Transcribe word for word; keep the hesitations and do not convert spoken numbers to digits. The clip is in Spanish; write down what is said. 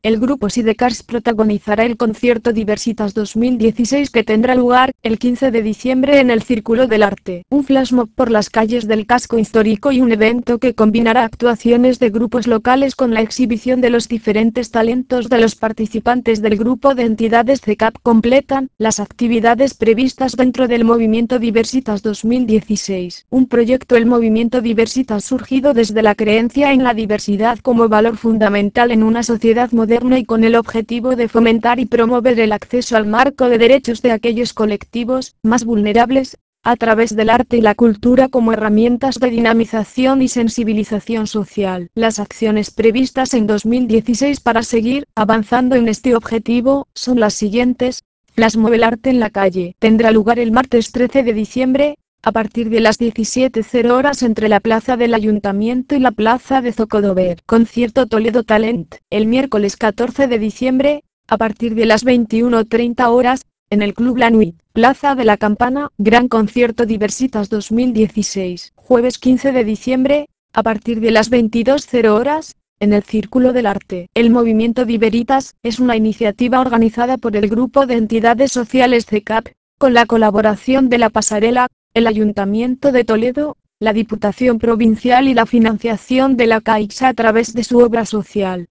el grupo Sidecars protagonizará el concierto Diversitas dos mil dieciséis que tendrá lugar el quince de diciembre en el Círculo del Arte. Un flashmob por las calles del casco histórico y un evento que combinará actuaciones de grupos locales con la exhibición de los diferentes talentos de los participantes del grupo de entidades C E C A P completan las actividades previstas dentro del movimiento Diversitas dos mil dieciséis. Un proyecto El movimiento Diversitas surgido desde la creencia en la diversidad como valor fundamental en una sociedad moderna y con el objetivo de fomentar y promover el acceso al marco de derechos de aquellos colectivos más vulnerables, a través del arte y la cultura como herramientas de dinamización y sensibilización social. Las acciones previstas en dos mil dieciséis para seguir avanzando en este objetivo son las siguientes. Flashmob El Arte en la Calle tendrá lugar el martes trece de diciembre, a partir de las diecisiete horas entre la Plaza del Ayuntamiento y la Plaza de Zocodover. Concierto Toledo Talent, el miércoles catorce de diciembre, a partir de las veintiuna treinta horas, en el Club La Nuit, Plaza de la Campana. Gran concierto Diversitas dos mil dieciséis. Jueves quince de diciembre, a partir de las veintidós horas, en el Círculo del Arte. El movimiento Diveritas es una iniciativa organizada por el grupo de entidades sociales C E C A P, con la colaboración de la Pasarela, el Ayuntamiento de Toledo, la Diputación Provincial y la financiación de la Caixa a través de su obra social.